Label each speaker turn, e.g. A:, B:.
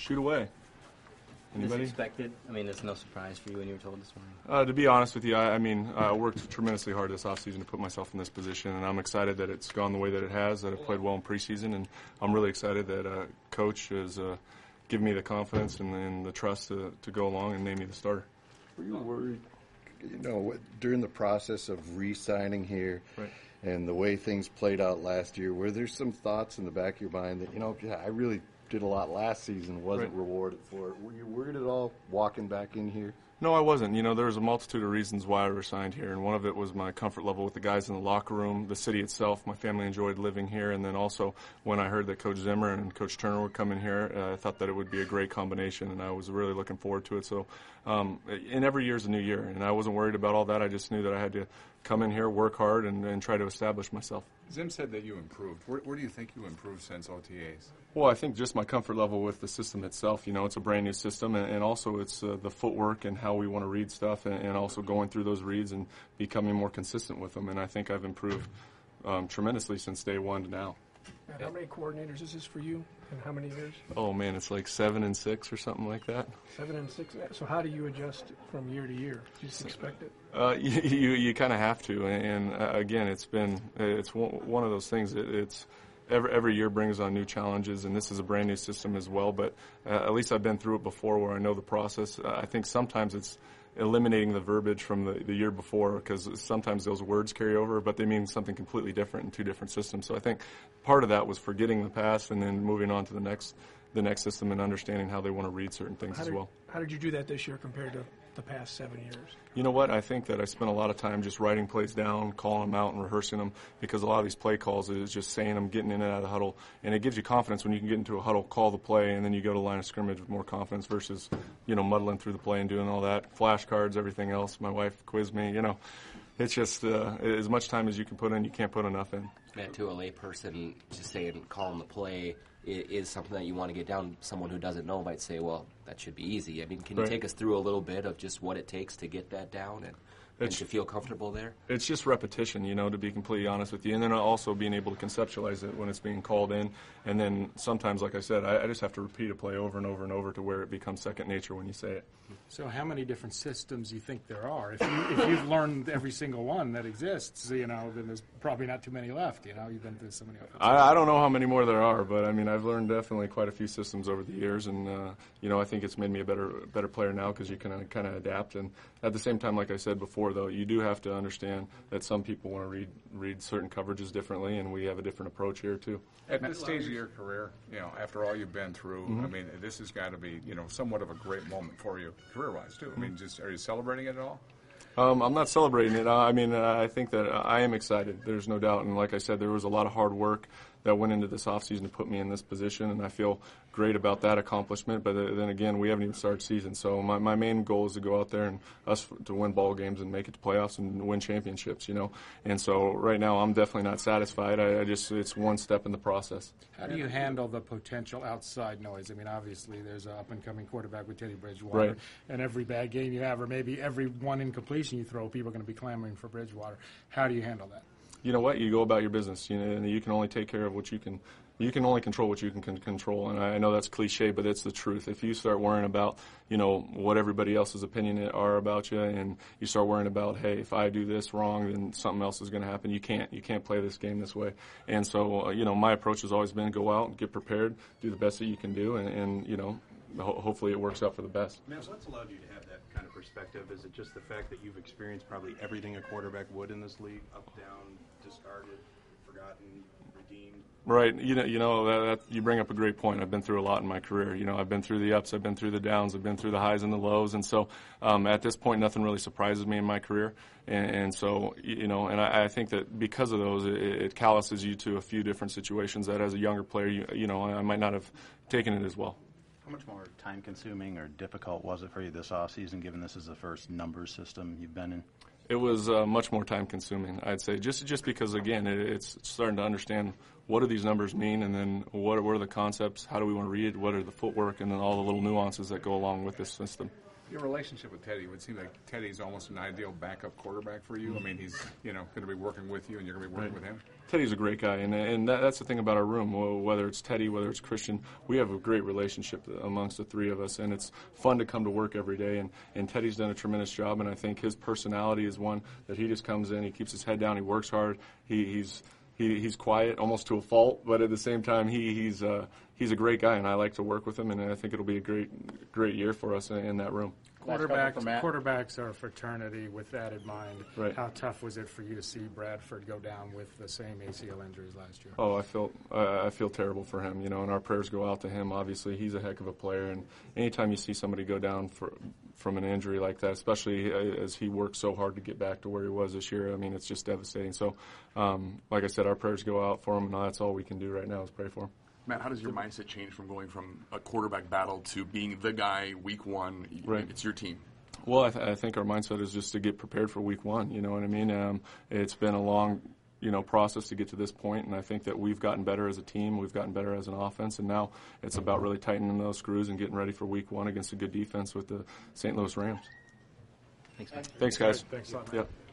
A: shoot away. Anybody?
B: Is it expected? I mean, there's no surprise for you when you were told this morning?
A: To be honest with you, I worked tremendously hard this offseason to put myself in this position, and I'm excited that it's gone the way that it has, that I played well in preseason, and I'm really excited that Coach has given me the confidence and the trust to go along and name me the starter.
C: Were you worried, during the process of re-signing here,
A: right,
C: and the way things played out last year, were there some thoughts in the back of your mind that, I really did a lot last season, wasn't rewarded for it? Were you worried at all walking back in here?
A: No, I wasn't. There was a multitude of reasons why I resigned here, and one of it was my comfort level with the guys in the locker room, the city itself. My family enjoyed living here, and then also when I heard that Coach Zimmer and Coach Turner would come in here, I thought that it would be a great combination, and I was really looking forward to it. So, and every year is a new year, and I wasn't worried about all that. I just knew that I had to come in here, work hard, and try to establish myself.
D: Zim said that you improved. Where do you think you improved since OTAs?
A: Well, I think just my comfort level with the system itself. It's a brand new system, and also it's the footwork and how we want to read stuff, and also going through those reads and becoming more consistent with them. And I think I've improved tremendously since day one to now.
E: And how many coordinators is this for you, and how many years?
A: Oh, man, it's like 7 and 6 or something like that.
E: 7 and 6. So how do you adjust from year to year? Do you just expect it?
A: You kind of have to. And again, it's one of those things. It's every year brings on new challenges, and this is a brand new system as well. But at least I've been through it before, where I know the process. I think sometimes it's eliminating the verbiage from the year before, because sometimes those words carry over, but they mean something completely different in two different systems. So I think part of that was forgetting the past and then moving on to the next system and understanding how they want to read certain things as well.
E: How did you do that this year compared to the past 7 years?
A: You know what? I think that I spent a lot of time just writing plays down, calling them out, and rehearsing them, because a lot of these play calls is just saying them, getting in and out of the huddle, and it gives you confidence when you can get into a huddle, call the play, and then you go to line of scrimmage with more confidence versus, muddling through the play and doing all that. Flashcards, everything else. My wife quizzed me, It's just as much time as you can put in, you can't put enough in.
F: And to a lay person, just saying calling the play is something that you want to get down. Someone who doesn't know might say, well, that should be easy. I mean, can you take us through a little bit of just what it takes to get that down and to feel comfortable there?
A: It's just repetition, to be completely honest with you. And then also being able to conceptualize it when it's being called in. And then sometimes, like I said, I just have to repeat a play over and over and over to where it becomes second nature when you say it.
G: So how many different systems do you think there are? If you've learned every single one that exists, then there's probably not too many left. You've been through so many of them.
A: I don't know how many more there are, but, I've learned definitely quite a few systems over the years. And, I think it's made me a better player now, because you can kind of adapt. And at the same time, like I said before, though, you do have to understand that some people want to read certain coverages differently, and we have a different approach here, too.
D: At this stage of your career, after all you've been through, this has got to be, somewhat of a great moment for you, career-wise, too. Are you celebrating it at all?
A: I'm not celebrating it. I think that I am excited. There's no doubt. And like I said, there was a lot of hard work that went into this offseason to put me in this position, and I feel great about that accomplishment. But then again, we haven't even started season. So my main goal is to go out there and us to win ball games and make it to playoffs and win championships, And so right now I'm definitely not satisfied. It's one step in the process.
G: How do you handle the potential outside noise? Obviously there's an up-and-coming quarterback with Teddy Bridgewater.
A: Right.
G: And every bad game you have, or maybe every one incompletion you throw, people are going to be clamoring for Bridgewater. How do you handle that?
A: You know what? You go about your business, and you can only take care of what you can. You can only control what you can control, and I know that's cliche, but it's the truth. If you start worrying about, what everybody else's opinion are about you, and you start worrying about, hey, if I do this wrong, then something else is going to happen. You can't play this game this way. And so, my approach has always been go out and get prepared, do the best that you can do, and hopefully it works out for the best.
H: Now, what's allowed you to have that kind of perspective? Is it just the fact that you've experienced probably everything a quarterback would in this league, up, down, discarded, forgotten, redeemed?
A: Right. That you bring up a great point. I've been through a lot in my career. I've been through the ups, I've been through the downs, I've been through the highs and the lows. And so at this point, nothing really surprises me in my career. And so, and I think that because of those, it calluses you to a few different situations that as a younger player, I might not have taken it as well.
H: How much more time-consuming or difficult was it for you this offseason, given this is the first numbers system you've been in?
A: It was much more time-consuming, I'd say, just because, again, it's starting to understand what do these numbers mean, and then what are the concepts, how do we want to read it, what are the footwork, and then all the little nuances that go along with this system.
D: Your relationship with Teddy would seem like Teddy's almost an ideal backup quarterback for you. I mean, he's going to be working with you, and you're going to be working with him.
A: Teddy's a great guy, and that's the thing about our room. Whether it's Teddy, whether it's Christian, we have a great relationship amongst the three of us, and it's fun to come to work every day. And Teddy's done a tremendous job, and I think his personality is one that he just comes in, he keeps his head down, he works hard, he's quiet, almost to a fault, but at the same time, he's a great guy, and I like to work with him, and I think it'll be a great year for us in that room.
G: Quarterbacks are a fraternity with that in mind.
A: Right.
G: How tough was it for you to see Bradford go down with the same ACL injuries last year?
A: Oh, I feel terrible for him, and our prayers go out to him. Obviously, he's a heck of a player, and anytime you see somebody go down from an injury like that, especially as he worked so hard to get back to where he was this year, I mean, it's just devastating. So, like I said, our prayers go out for him, and that's all we can do right now is pray for him.
I: Matt, how does your mindset change from going from a quarterback battle to being the guy week one?
A: Right.
I: It's your team.
A: Well, I think our mindset is just to get prepared for week one. You know what I mean? It's been a long, process to get to this point, and I think that we've gotten better as a team. We've gotten better as an offense, and now it's about really tightening those screws and getting ready for week one against a good defense with the St. Louis Rams.
B: Thanks, man.
A: Thanks, guys.
G: Thanks a lot, man.
A: Yep.